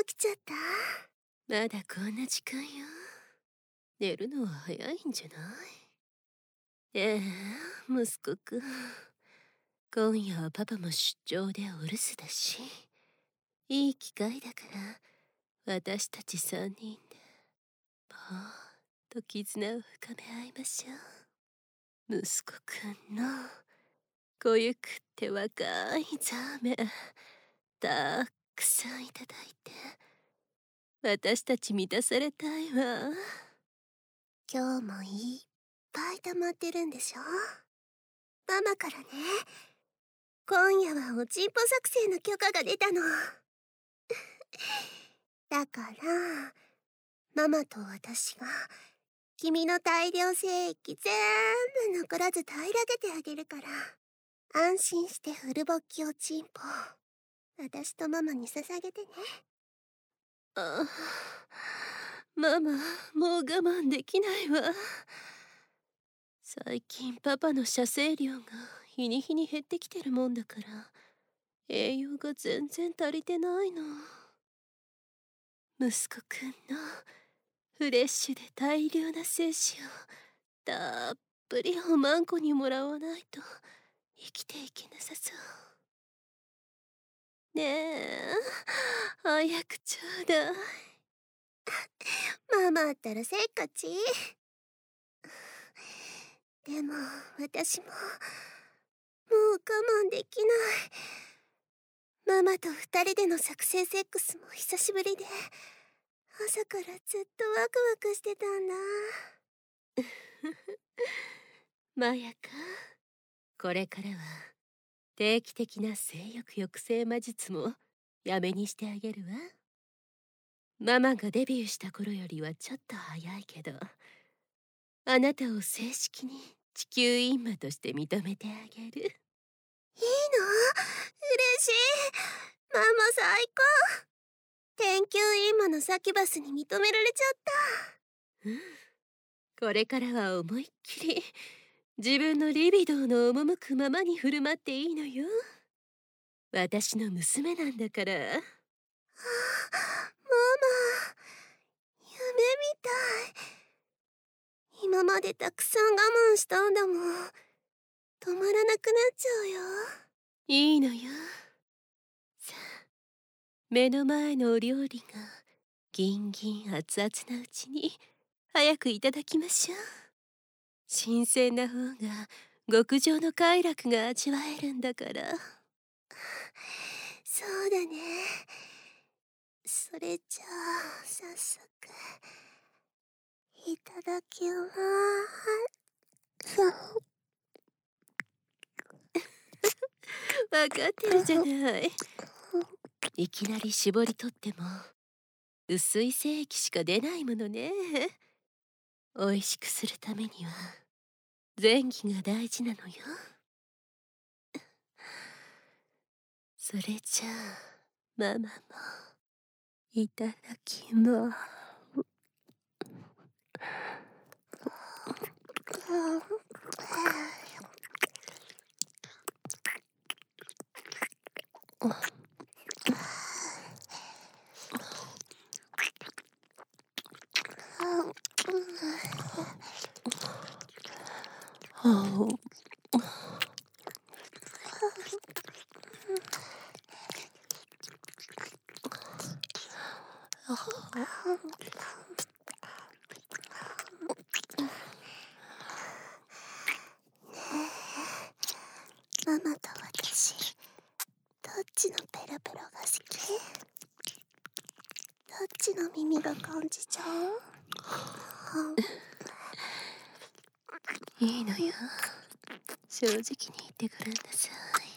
起きちゃった。 まだこんな時間よ。寝るのは早いんじゃない？息子くん。今夜はパパも出張でお留守だし、いい機会だから私たち3人でもっと絆を深め合いましょう。息子くんの濃ゆくって若いザーメンたくさんいただいて、私たち満たされたいわ。 今日もいっぱい溜まってるんでしょ。ママからね、今夜はおちんぽ作戦の許可が出たの。だからママと私が君の大量精液全部残らず平らげてあげるから、安心してフル勃起おちんぽ私とママに捧げてね。 ママ、もう我慢できないわ。最近パパの射精量が日に日に減ってきてるもんだから、栄養が全然足りてないの。息子くんのフレッシュで大量な精子をたっぷりおまんこにもらわないと生きていけなさそう。ねえ、早くちょうだい。 ママったらせっかち。でも私ももう我慢できない。ママと2人での作戦セックスも久しぶりで、朝からずっとワクワクしてたんだ。 マヤか、これからは定期的な性欲抑制魔術もやめにしてあげるわ。ママがデビューした頃よりはちょっと早いけど、あなたを正式に地球インマとして認めてあげる。 いいの？嬉しい。ママ最高。天球インマのサキュバスに認められちゃった。 これからは思いっきり自分のリビドーの赴くままに振る舞っていいのよ。私の娘なんだから。 ママ、夢みたい。今までたくさん我慢したんだもん。止まらなくなっちゃうよ。 いいのよ。さあ、目の前のお料理がギンギン熱々なうちに早くいただきましょう。新鮮な方が極上の快楽が味わえるんだから。 そうだね。それじゃあ早速いただきます。 分かってるじゃない。いきなり絞り取っても薄い精液しか出ないものね。美味しくするためには前期が大事なのよ。それじゃあママもいただきます。 ママと私、どっちのペロペロが好き？どっちの耳が感じちゃう？ いいのよ。正直に言ってくれんなさい。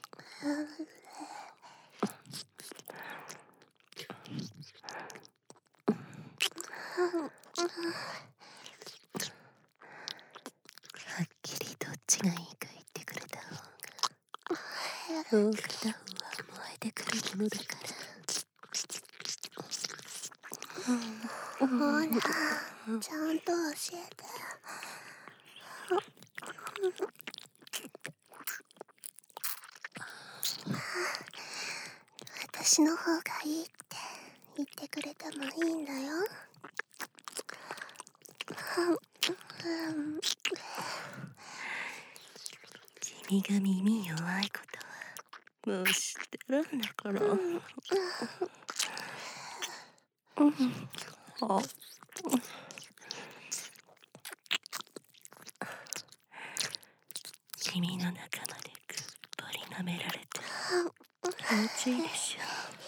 はっきりどっちがいいか言ってくれた方がもう片方は燃えてくるものだから。 ほら、ちゃんと教えて。私の方がいいって言ってくれてもいいんだよ。 君が耳弱いことはもう知ってるんだから。君の中までぐっぽり舐められて気持ちいいでしょ。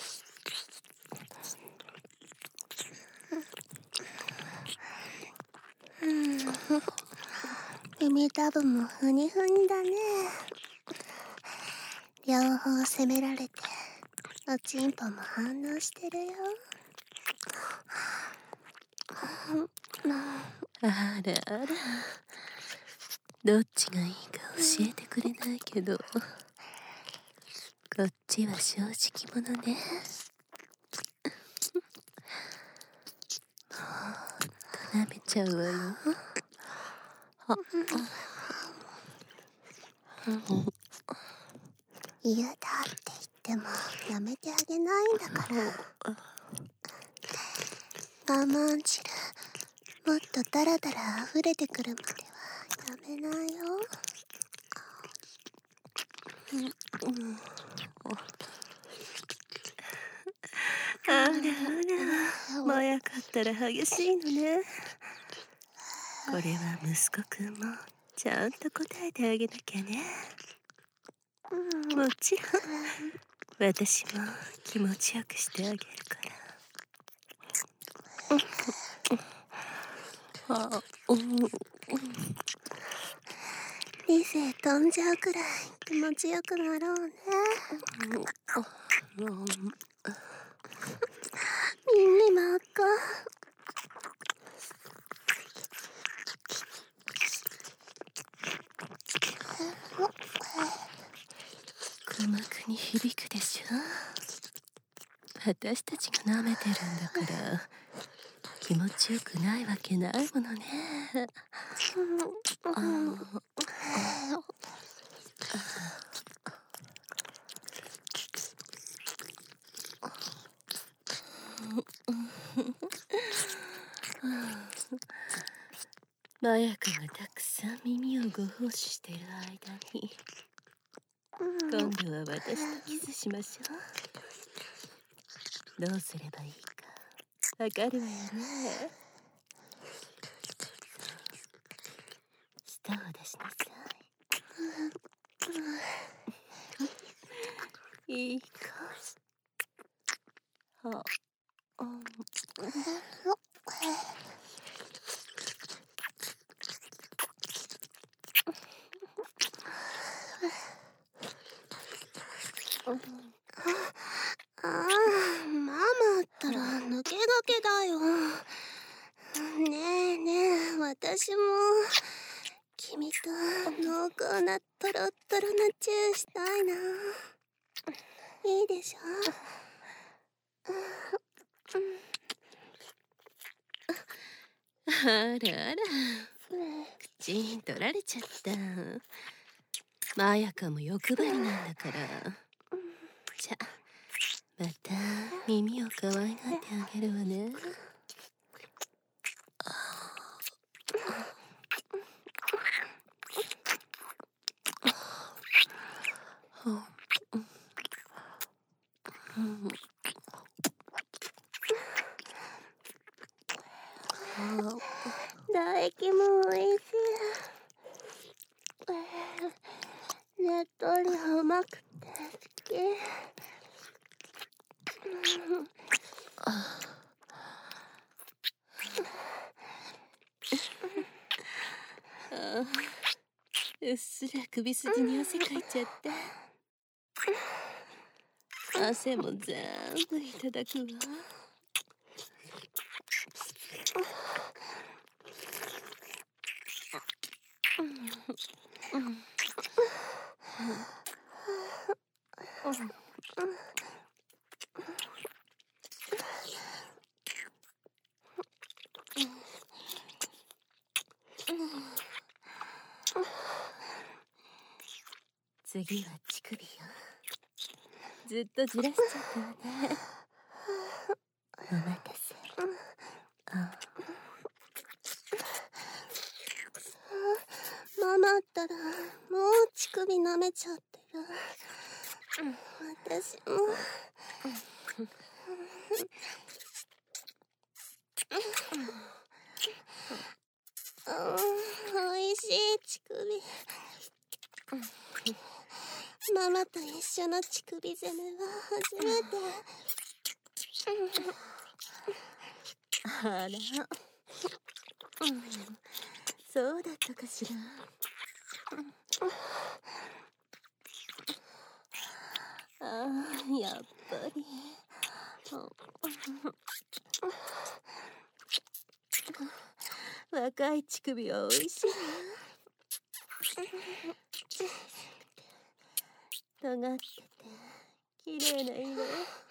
耳たぶもふにふにだね。両方責められておちんぽも反応してるよ。 あらあら、どっちがいいか教えてくれないけど、こっちは正直者ね。もう舐めちゃうわよ。 嫌だって言ってもやめてあげないんだから。我慢汁もっとダラダラ溢れてくるまではやめないよ。 あらあら、まやかったら激しいのね。これは息子くんもちゃんと答えてあげなきゃね。もちろん私も気持ちよくしてあげるから。 理性飛んじゃうくらい気持ちよくなろうね。耳真っ赤。 鼓膜に響くでしょ。私たちが舐めてるんだから気持ちよくないわけないものね。マヤカがたくさん耳をご奉仕してる間に今度は私とキスしましょう。どうすればいいかわかるわよね。舌を出しなさい。いいか。 ママったら抜け駆けだよ。ねえねえ、私も君と濃厚なトロットロなチューしたいな。いいでしょ。 あらあら、口取られちゃった。マヤカも欲張りなんだから。じゃまた耳を可愛がってあげるわね。 唾液もおいしい。ねっとり甘くて好き。 うっすら首筋に汗かいちゃった。汗も全部いただくわ。次は乳首よ。ずっとじらしちゃったわね。 たらもう乳首舐めちゃってる。私もおいしい乳首。ママと一緒の乳首攻めは初めて。 あら、そうだったかしら。やっぱり。若い乳首はおいしいな。尖ってて綺麗な色。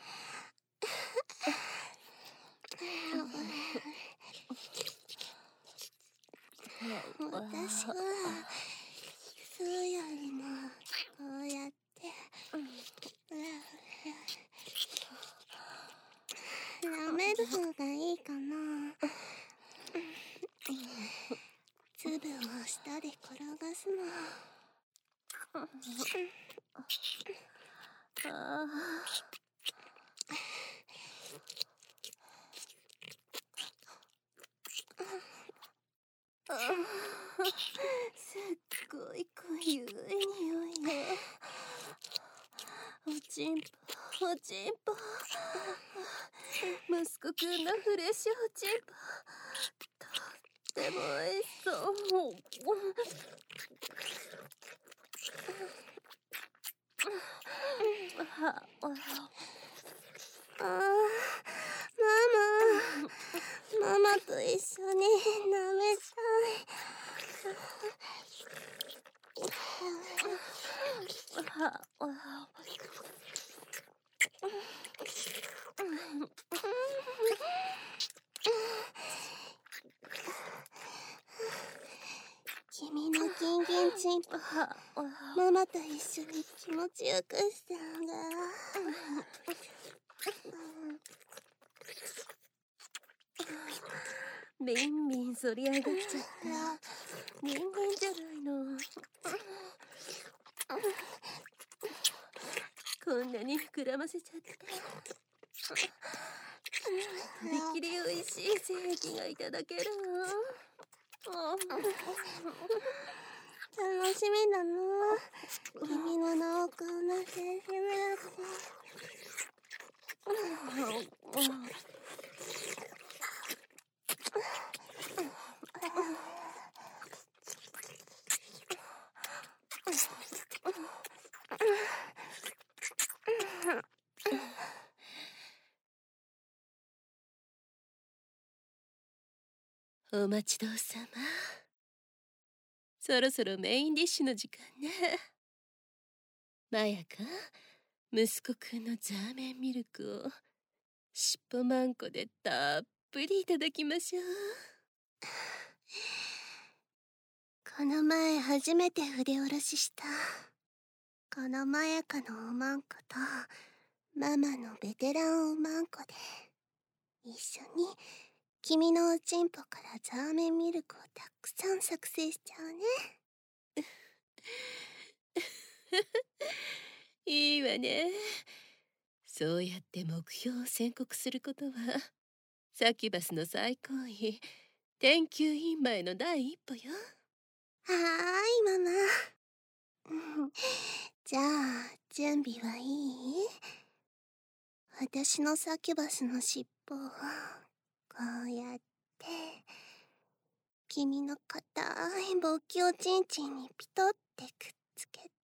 私は吸うよりもこうやって舐める方がいいかな。粒を舌で転がすの。 すっごい濃い匂いね。おちんぽおちんぽ。息子くんのフレッシュおちんぽ、とってもおいしそう。 ママと一緒に舐めたい。君のギンギンチンポ、ママと一緒に気持ちよくしちゃうんだ。 ビンビン反り上がっちゃった。人間じゃないの。こんなに膨らませちゃって。とびっきりおいしい精液がいただけるわ。 楽しみだな。君の名をこんな先生だって。 お待ちどうさま。そろそろメインディッシュの時間ね。マヤか、息子くんのザーメンミルクをしっぽまんこでたっぷりいただきましょう。 この前初めて筆下ろしした。このマヤカのおまんことママのベテランおまんこで一緒に君のおちんぽからザーメンミルクをたくさん作成しちゃうね。 いいわね。そうやって目標を宣告することはサキュバスの最高位、天球院前の第一歩よ。 はーいママ。じゃあ準備はいい？私のサキュバスの尻尾をこうやって君の硬い勃起おちんちんにピトってくっつけて。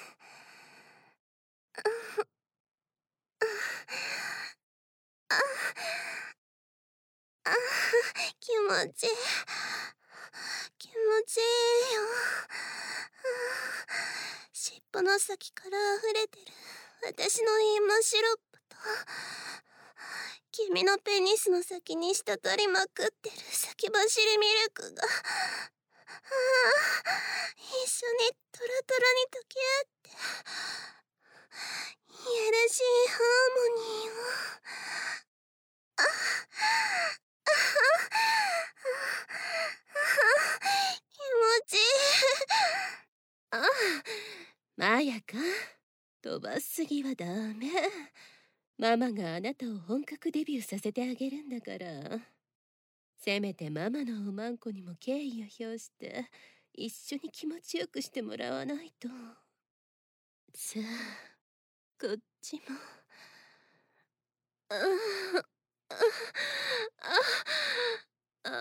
気持ちいい。気持ちいいよ。尻尾の先から溢れてる私の芋シロップと君のペニスの先に滴りまくってる先走りミルクが一緒にトロトロに溶け合っていやらしいハーモニーを気持ちいい。 弱すぎはダメ。ママがあなたを本格デビューさせてあげるんだから。せめてママのおまんこにも敬意を表して一緒に気持ちよくしてもらわないと。さあ、こっちも。ああ、ああ、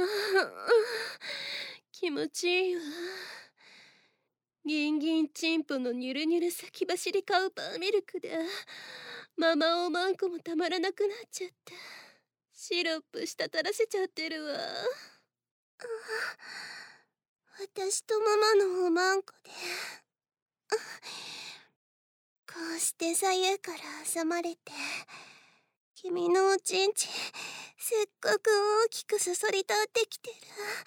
気持ちいいわ。ギンギンチンポのニュルニュル先走りカウパーミルクでママおまんこもたまらなくなっちゃって、シロップ滴らせちゃってるわ。 私とママのおまんこでこうして左右から挟まれて、君のおちんちんすっごく大きくそそり立ってきてる。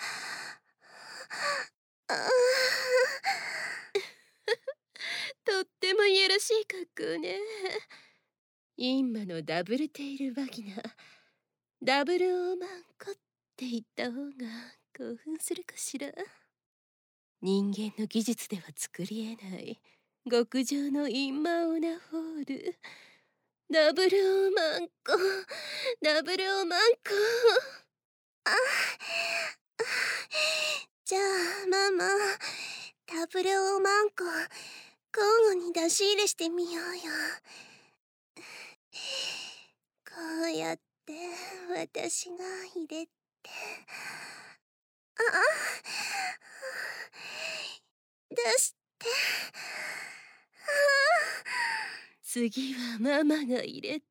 とってもいやらしい格好ね。今のダブルテールバギナ、ダブルオーマンコって言った方が興奮するかしら。人間の技術では作り得ない極上のインマオナホール。ダブルオーマンコ、ダブルオーマンコ。 じゃあママ、ダブルオーマンコ交互に出し入れしてみようよ。こうやって私が入れて、出して、 次はママが入れて、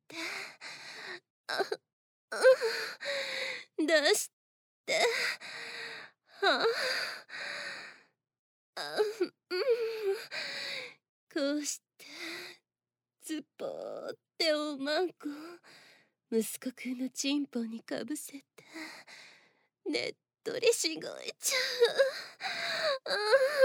出して、こうしてズポーっておまんこ息子くんのチンポにかぶせてねっとりしごいちゃう。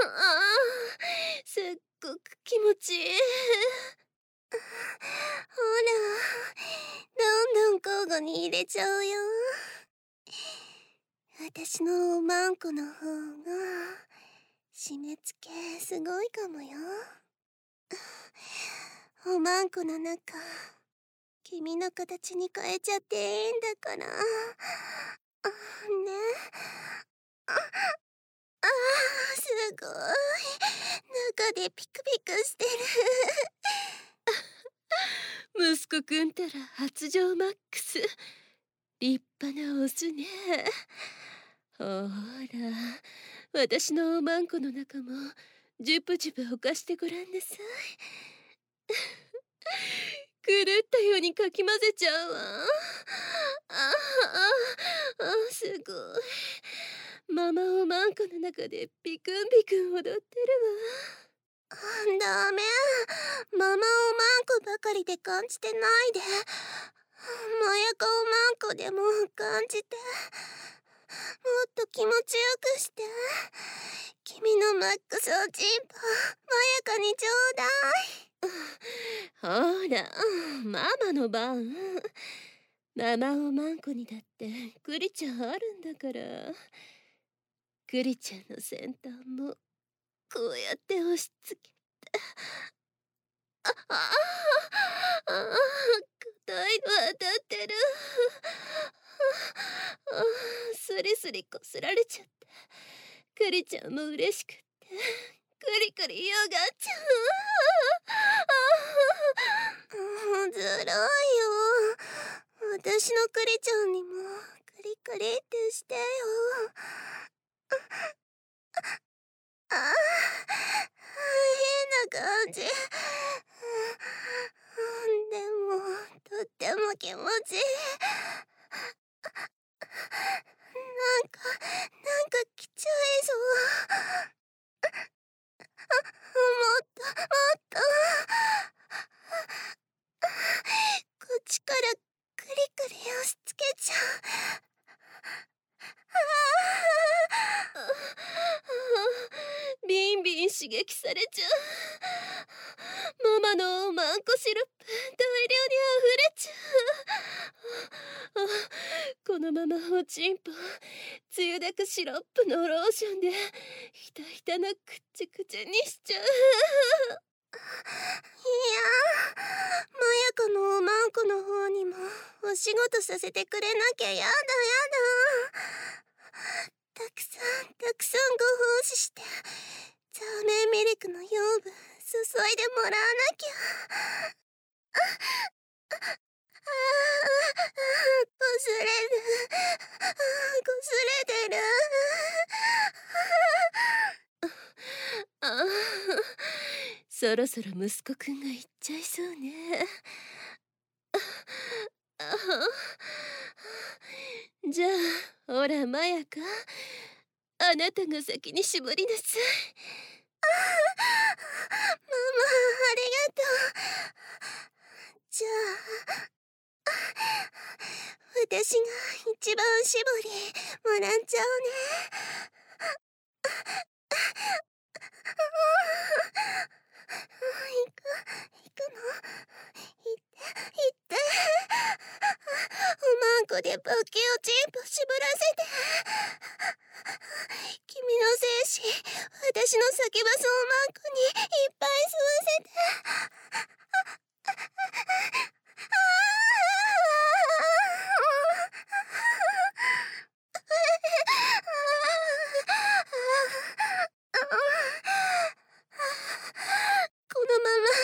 すっごく気持ちいい。 ほら、どんどん交互に入れちゃうよ。私のおまんこの方が締め付けすごいかもよ。おまんこの中、君の形に変えちゃっていいんだから。ね。すごい。中でピクピクしてる。息子くんたら発情マックス。立派なオスね。ほら、私のおまんこの中もジュプジュプほかしてごらんなさい。狂ったようにかき混ぜちゃうわ。すごい。ママおまんこの中でピクンピクン踊ってるわ。 ダメ。ママおまんこばかりで感じてないで。まやかおまんこでも感じて。もっと気持ちよくして。君のマックスおちんぽ、まやかにちょうだい。 ほら、ママの番。ママおまんこにだってクリちゃんあるんだから。クリちゃんの先端もこうやって押し付けて。硬いの当たってる。スリスリこすられちゃって。クリちゃんも嬉しくってクリクリよがっちゃう。ずるいよ。私のクリちゃんにもクリクリってしてよ。変な感じ。でもとっても気持ちいい。なんか来ちゃいそう。もっとこっちからクリクリ押し付けちゃう。 ビンビン刺激されちゃう。ママのマンコシロップ大量に溢れちゃう。このままおちんぽつゆだくシロップのローションでひたひたなくっちゃくちゃにしちゃう。 まやかのおまんこの方にもお仕事させてくれなきゃやだやだ。たくさんたくさんご奉仕してザーメンミルクの養分注いでもらわなきゃ。こすれる。こすれてる。 ああ、そろそろ息子くんが行っちゃいそうね。じゃあほらマヤか、あなたが先に絞りなさい。 ママ、ありがとう。じゃあ私が一番絞りもらっちゃうね。行くの？行っておまんこでバッキをチンポ絞らせて。君の精子私の先バスおまんこにいっぱい吸わせて。このままマ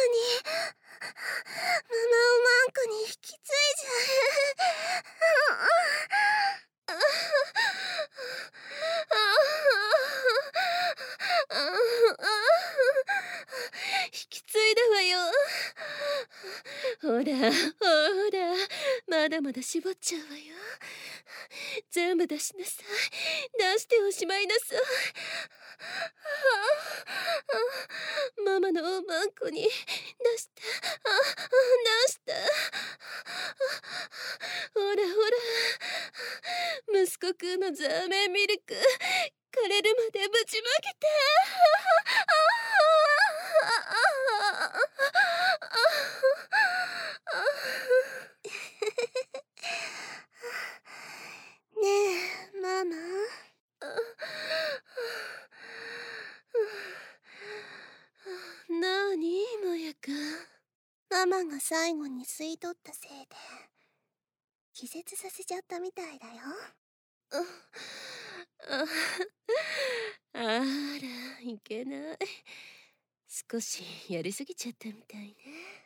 マおまんこに引き継いじゃ引き継いだわよ。ほらほら、まだまだ絞っちゃうわよ。全部出しなさい。出しておしまいなさい。ママのおまんこに出した。出した。ほらほら、息子くんのザーメンミルク枯れるまでぶちまけて。 ねえママ、 なにマヤか。 ママが最後に吸い取ったせいで気絶させちゃったみたいだよ。 あらいけない、少しやりすぎちゃったみたいね。